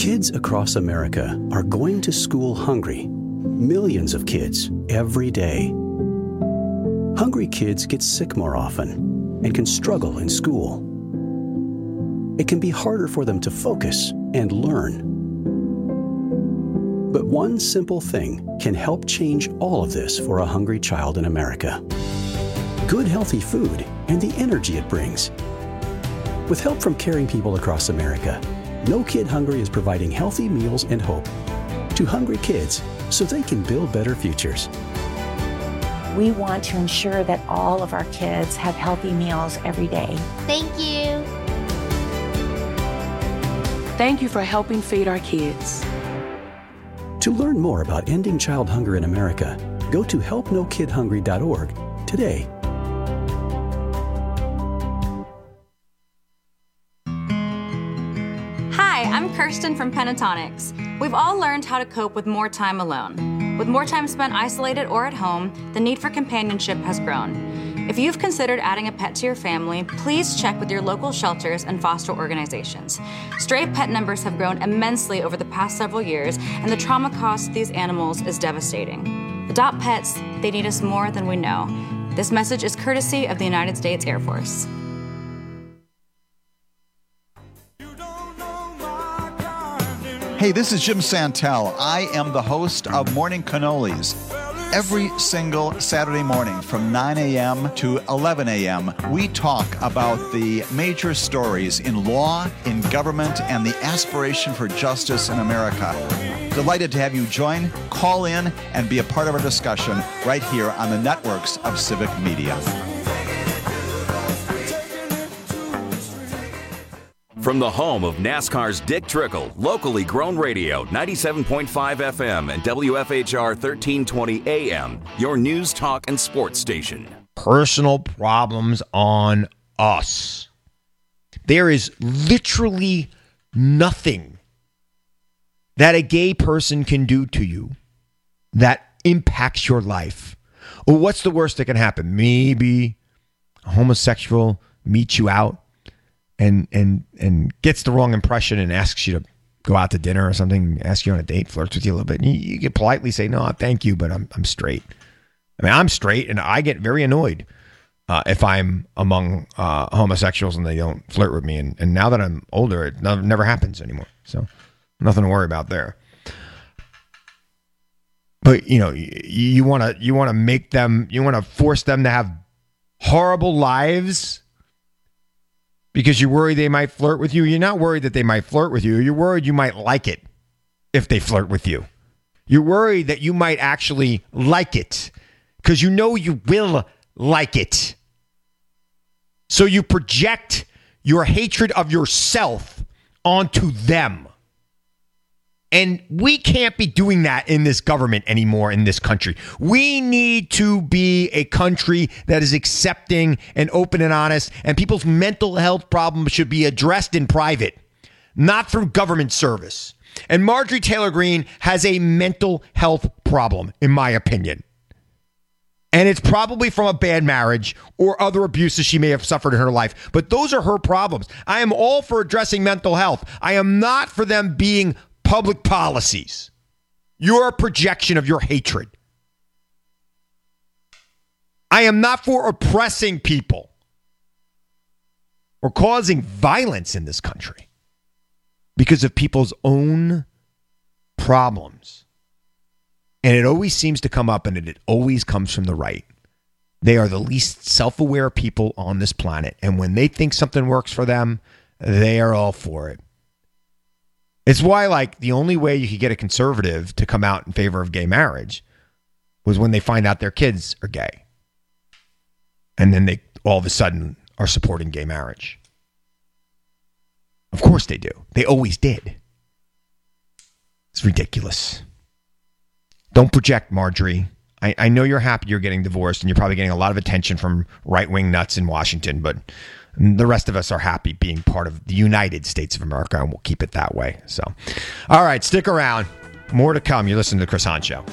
Kids across America are going to school hungry. Millions of kids every day. Hungry kids get sick more often and can struggle in school. It can be harder for them to focus and learn. But one simple thing can help change all of this for a hungry child in America. Good, healthy food and the energy it brings. With help from caring people across America, No Kid Hungry is providing healthy meals and hope to hungry kids so they can build better futures. We want to ensure that all of our kids have healthy meals every day. Thank you. Thank you for helping feed our kids. To learn more about ending child hunger in America, go to helpnokidhungry.org today. Hi, I'm Kirsten from Pentatonics. We've all learned how to cope with more time alone. With more time spent isolated or at home, the need for companionship has grown. If you've considered adding a pet to your family, please check with your local shelters and foster organizations. Stray pet numbers have grown immensely over the past several years, and the trauma caused to these animals is devastating. Adopt pets, they need us more than we know. This message is courtesy of the United States Air Force. Hey, this is Jim Santel. I am the host of Morning Cannolis. Every single Saturday morning from 9 a.m. to 11 a.m., we talk about the major stories in law, in government, and the aspiration for justice in America. Delighted to have you join, call in, and be a part of our discussion right here on the networks of Civic Media. From the home of NASCAR's Dick Trickle, locally grown radio, 97.5 FM and WFHR 1320 AM, your news, talk, and sports station. Personal problems on us. There is literally nothing that a gay person can do to you that impacts your life. Well, what's the worst that can happen? Maybe a homosexual meets you out and gets the wrong impression and asks you to go out to dinner or something, asks you on a date, flirts with you a little bit. And you can politely say, no, thank you, but I'm straight. I mean, I'm straight, and I get very annoyed if I'm among homosexuals and they don't flirt with me. And now that I'm older, it never happens anymore. So nothing to worry about there. But, you want to make them, you want to force them to have horrible lives because you're worried they might flirt with you. You're not worried that they might flirt with you. You're worried you might like it if they flirt with you. You're worried that you might actually like it because you know you will like it. So you project your hatred of yourself onto them. And we can't be doing that in this government anymore in this country. We need to be a country that is accepting and open and honest, and people's mental health problems should be addressed in private, not through government service. And Marjorie Taylor Greene has a mental health problem, in my opinion. And it's probably from a bad marriage or other abuses she may have suffered in her life. But those are her problems. I am all for addressing mental health. I am not for them being public policies. You're a projection of your hatred. I am not for oppressing people or causing violence in this country because of people's own problems. And it always seems to come up, and it always comes from the right. They are the least self-aware people on this planet. And when they think something works for them, they are all for it. It's why, the only way you could get a conservative to come out in favor of gay marriage was when they find out their kids are gay. And then they all of a sudden are supporting gay marriage. Of course they do. They always did. It's ridiculous. Don't project, Marjorie. I know you're happy you're getting divorced and you're probably getting a lot of attention from right-wing nuts in Washington, but the rest of us are happy being part of the United States of America, and we'll keep it that way. So, all right, stick around. More to come. You're listening to The Chris Hahn Show.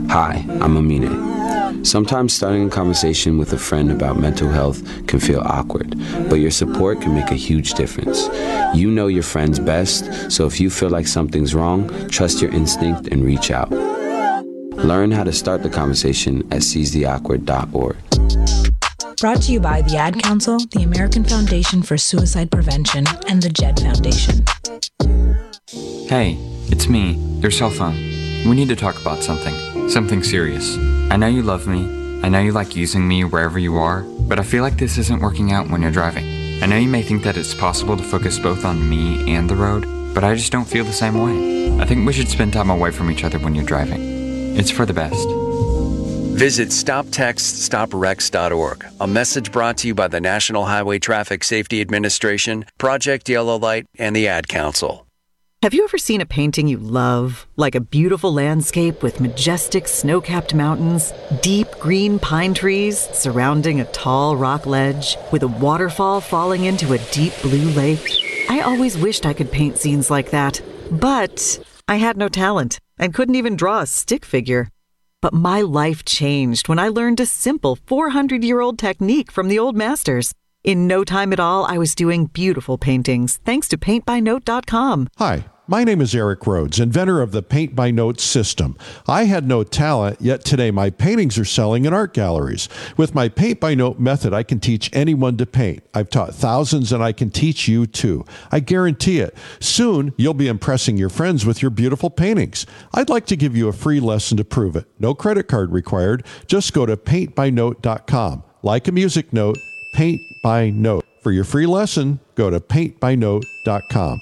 Hi, I'm Amine. Sometimes starting a conversation with a friend about mental health can feel awkward, but your support can make a huge difference. You know your friends best, so if you feel like something's wrong, trust your instinct and reach out. Learn how to start the conversation at seizetheawkward.org. Brought to you by the Ad Council, the American Foundation for Suicide Prevention, and the JED Foundation. Hey, it's me, your cell phone. We need to talk about something serious. I know you love me. I know you like using me wherever you are, but I feel like this isn't working out when you're driving. I know you may think that it's possible to focus both on me and the road, but I just don't feel the same way. I think we should spend time away from each other when you're driving. It's for the best. Visit StopTextStopWrecks.org. A message brought to you by the National Highway Traffic Safety Administration, Project Yellow Light, and the Ad Council. Have you ever seen a painting you love? Like a beautiful landscape with majestic snow-capped mountains, deep green pine trees surrounding a tall rock ledge, with a waterfall falling into a deep blue lake? I always wished I could paint scenes like that, but I had no talent and couldn't even draw a stick figure. But my life changed when I learned a simple 400-year-old technique from the old masters. In no time at all, I was doing beautiful paintings, thanks to PaintByNote.com. Hi, my name is Eric Rhodes, inventor of the Paint by Note system. I had no talent, yet today my paintings are selling in art galleries. With my Paint by Note method, I can teach anyone to paint. I've taught thousands, and I can teach you too. I guarantee it. Soon, you'll be impressing your friends with your beautiful paintings. I'd like to give you a free lesson to prove it. No credit card required. Just go to PaintByNote.com. Like a music note, Paint by Note. For your free lesson, go to PaintByNote.com.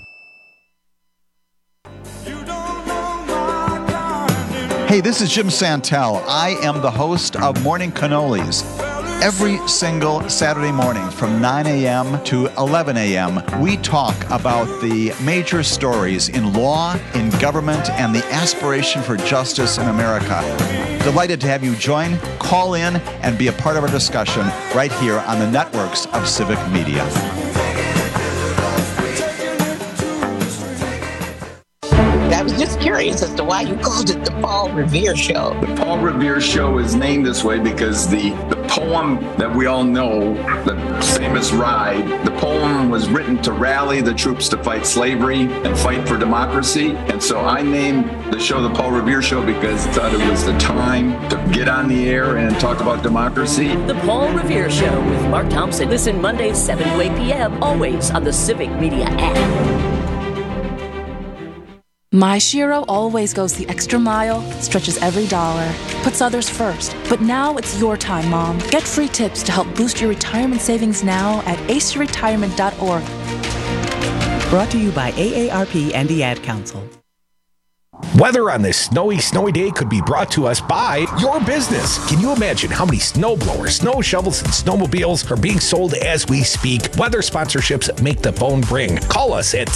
Hey, this is Jim Santel. I am the host of Morning Cannolis. Every single Saturday morning from 9 a.m. to 11 a.m., we talk about the major stories in law, in government, and the aspiration for justice in America. Delighted to have you join, call in, and be a part of our discussion right here on the networks of Civic Media. I was just curious as to why you called it the Paul Revere Show. The Paul Revere Show is named this way because the poem that we all know, the famous Ride, the poem was written to rally the troops to fight slavery and fight for democracy. And so I named the show the Paul Revere Show because I thought it was the time to get on the air and talk about democracy. The Paul Revere Show with Mark Thompson. Listen Mondays 7 to 8 p.m. always on the Civic Media app. My Shiro always goes the extra mile, stretches every dollar, puts others first. But now it's your time, Mom. Get free tips to help boost your retirement savings now at aceyourretirement.org. Brought to you by AARP and the Ad Council. Weather on this snowy day could be brought to us by your business. Can you imagine how many snow blowers, snow shovels, and snowmobiles are being sold as we speak? Weather sponsorships make the phone ring. Call us at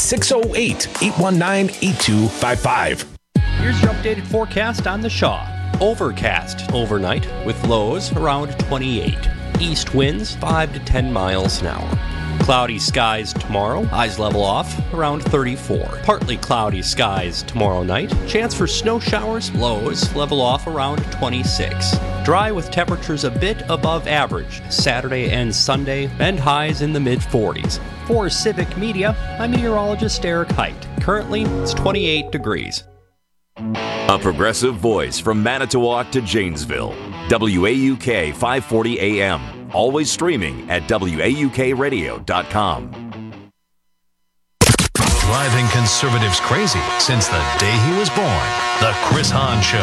608-819-8255. Here's your updated forecast on the Shaw. Overcast overnight with lows around 28. East winds 5 to 10 miles an hour. Cloudy skies tomorrow, highs level off around 34. Partly cloudy skies tomorrow night, chance for snow showers, lows level off around 26. Dry with temperatures a bit above average Saturday and Sunday, and highs in the mid-40s. For Civic Media, I'm meteorologist Eric Height. Currently, it's 28 degrees. A progressive voice from Manitowoc to Janesville. WAUK 540 AM. Always streaming at WAUKradio.com. Driving conservatives crazy since the day he was born. The Chris Hahn Show.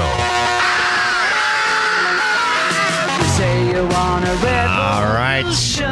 All right.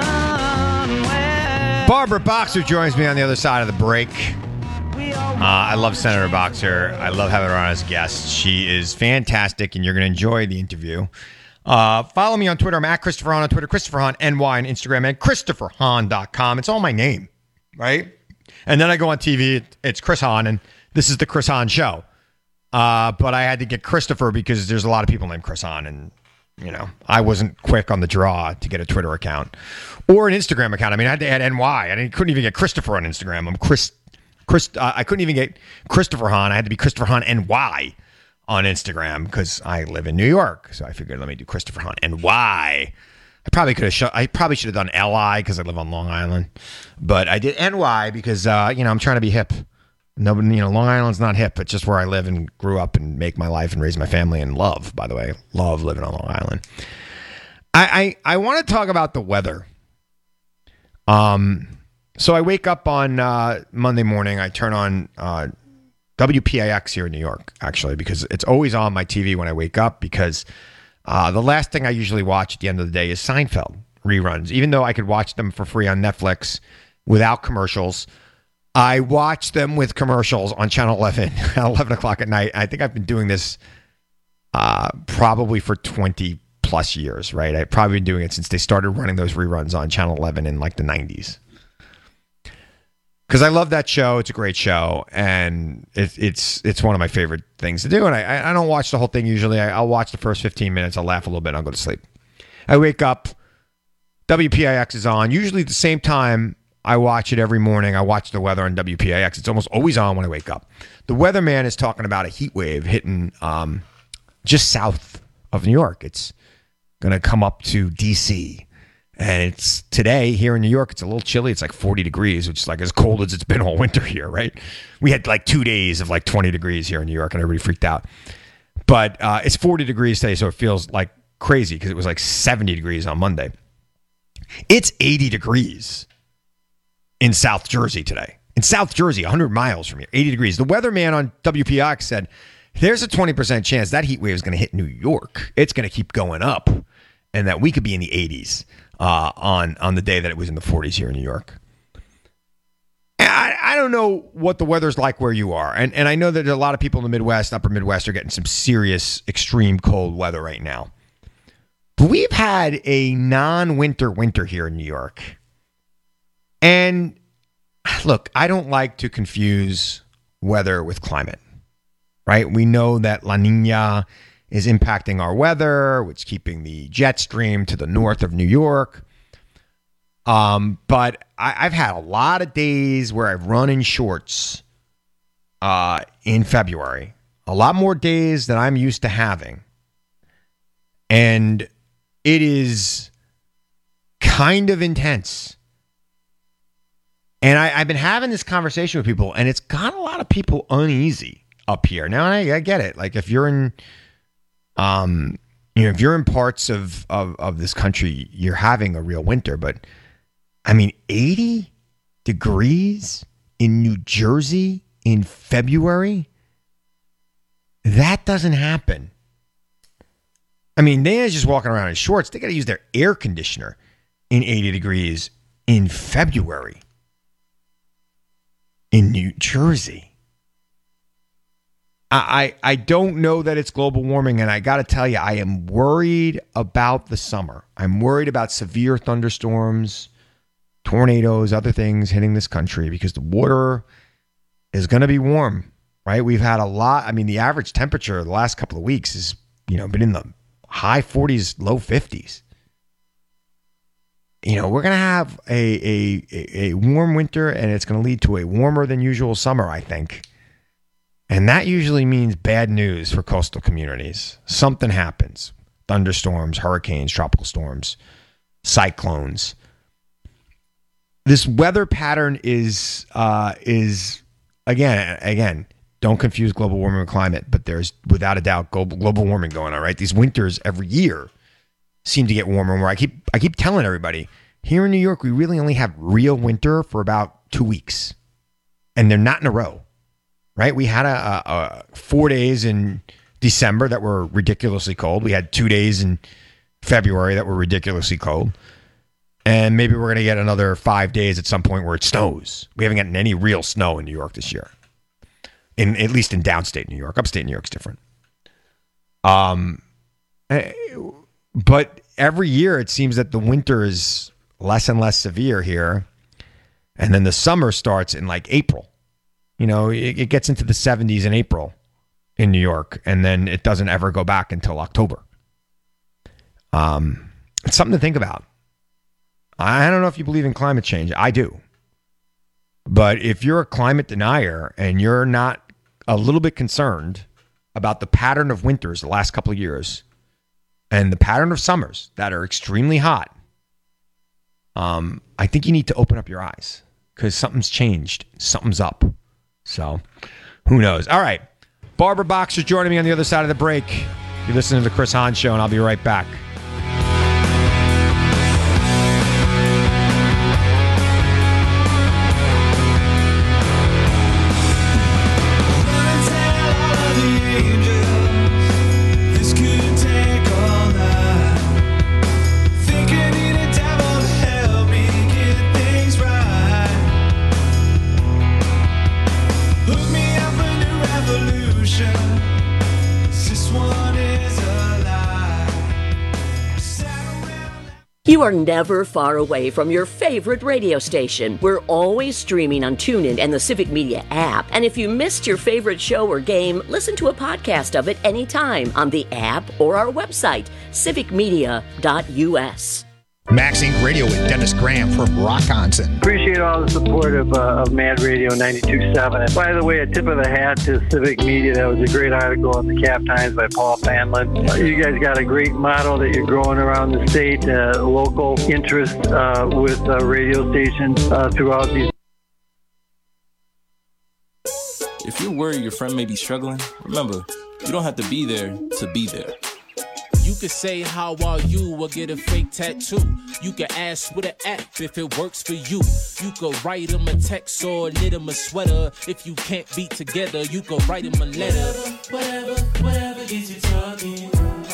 Barbara Boxer joins me on the other side of the break. I love Senator Boxer. I love having her on as a guest. She is fantastic, and you're going to enjoy the interview. Follow me on Twitter. I'm at Christopher Hahn on Twitter, Christopher Hahn NY on Instagram, and ChristopherHahn.com. It's all my name, right? And then I go on TV. It's Chris Hahn, and this is the Chris Hahn Show. But I had to get Christopher because there's a lot of people named Chris Hahn, and you know I wasn't quick on the draw to get a Twitter account or an Instagram account. I mean, I had to add NY. I couldn't even get Christopher on Instagram. I couldn't even get Christopher Hahn. I had to be Christopher Hahn NY. on Instagram because I live in New York. So I figured let me do Christopher Hunt. And why? I probably should have done LI because I live on Long Island. But I did NY because, I'm trying to be hip. Nobody, Long Island's not hip. It's just where I live and grew up and make my life and raise my family and love, by the way. Love living on Long Island. I want to talk about the weather. So I wake up on Monday morning. I turn on WPIX here in New York, actually, because it's always on my TV when I wake up because the last thing I usually watch at the end of the day is Seinfeld reruns. Even though I could watch them for free on Netflix without commercials, I watch them with commercials on Channel 11 at 11 o'clock at night. I think I've been doing this probably for 20 plus years, right? I've probably been doing it since they started running those reruns on Channel 11 in like the 90s. Because I love that show. It's a great show. And it's one of my favorite things to do. And I don't watch the whole thing usually. I'll watch the first 15 minutes. I'll laugh a little bit and I'll go to sleep. I wake up. WPIX is on. Usually at the same time I watch it every morning. I watch the weather on WPIX. It's almost always on when I wake up. The weatherman is talking about a heat wave hitting just south of New York. It's going to come up to D.C., and it's today here in New York. It's a little chilly. It's like 40 degrees, which is like as cold as it's been all winter here, right? We had like 2 days of like 20 degrees here in New York, and everybody freaked out. But it's 40 degrees today, so it feels like crazy because it was like 70 degrees on Monday. It's 80 degrees in South Jersey today. In South Jersey, 100 miles from here, 80 degrees. The weatherman on WPIX said, there's a 20% chance that heat wave is going to hit New York. It's going to keep going up, and that we could be in the 80s. On the day that it was in the 40s here in New York. I don't know what the weather's like where you are. And I know that a lot of people in the Midwest, upper Midwest, are getting some serious, extreme cold weather right now. But we've had a non-winter winter here in New York. And look, I don't like to confuse weather with climate, right? We know that La Nina is impacting our weather, which is keeping the jet stream to the north of New York. But I've had a lot of days where I've run in shorts in February. A lot more days than I'm used to having. And it is kind of intense. And I've been having this conversation with people, and it's got a lot of people uneasy up here. Now, I get it. Like, if you're in... if you're in parts of this country, you're having a real winter. But, 80 degrees in New Jersey in February? That doesn't happen. They're just walking around in shorts. They got to use their air conditioner in 80 degrees in February in New Jersey. I don't know that it's global warming, and I got to tell you, I am worried about the summer. I'm worried about severe thunderstorms, tornadoes, other things hitting this country because the water is going to be warm, right? We've had a lot. The average temperature the last couple of weeks has, been in the high 40s, low 50s. We're going to have a warm winter, and it's going to lead to a warmer than usual summer, I think. And that usually means bad news for coastal communities. Something happens. Thunderstorms, hurricanes, tropical storms, cyclones. This weather pattern is again, don't confuse global warming with climate, but there's without a doubt global warming going on, right? These winters every year seem to get warmer and warmer. I keep telling everybody, here in New York, we really only have real winter for about 2 weeks. And they're not in a row. Right? We had a 4 days in December that were ridiculously cold. We had 2 days in February that were ridiculously cold. And maybe we're going to get another 5 days at some point where it snows. We haven't gotten any real snow in New York this year. At least in downstate New York. Upstate New York's different. But every year it seems that the winter is less and less severe here. And then the summer starts in like April. It gets into the 70s in April in New York, and then it doesn't ever go back until October. It's something to think about. I don't know if you believe in climate change. I do. But if you're a climate denier and you're not a little bit concerned about the pattern of winters the last couple of years and the pattern of summers that are extremely hot, I think you need to open up your eyes because something's changed. Something's up. So who knows? All right. Barbara Boxer joining me on the other side of the break. You're listening to the Chris Hahn Show, and I'll be right back. You are never far away from your favorite radio station. We're always streaming on TuneIn and the Civic Media app. And if you missed your favorite show or game, listen to a podcast of it anytime on the app or our website, civicmedia.us. Max Inc. Radio with Dennis Graham from Rockonson. Appreciate all the support of Mad Radio 92.7. And by the way, a tip of the hat to Civic Media. That was a great article in the Cap Times by Paul Fanlin. You guys got a great model that you're growing around the state, local interest with radio stations throughout these. If you're worried your friend may be struggling, remember, you don't have to be there to be there. You could say, how are you, or get a fake tattoo. You can ask with an app if it works for you. You could write them a text or knit them a sweater. If you can't be together, you could write them a letter. Whatever gets you talking.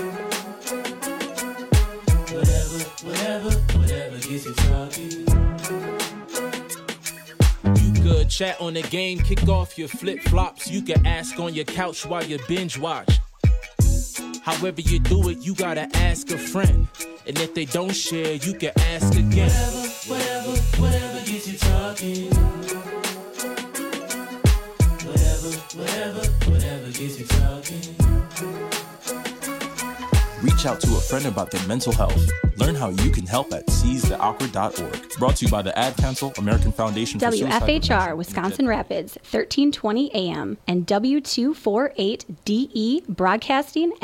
Whatever gets you talking. You could chat on the game, kick off your flip-flops. You can ask on your couch while you binge watch. However you do it, you gotta ask a friend. And if they don't share, you can ask again. Whatever gets you talking. Whatever gets you talking. Reach out to a friend about their mental health. Learn how you can help at seizetheawkward.org. Brought to you by the Ad Council, American Foundation for WFHR, Wisconsin Rapids, 1320 AM, and W248DE Broadcasting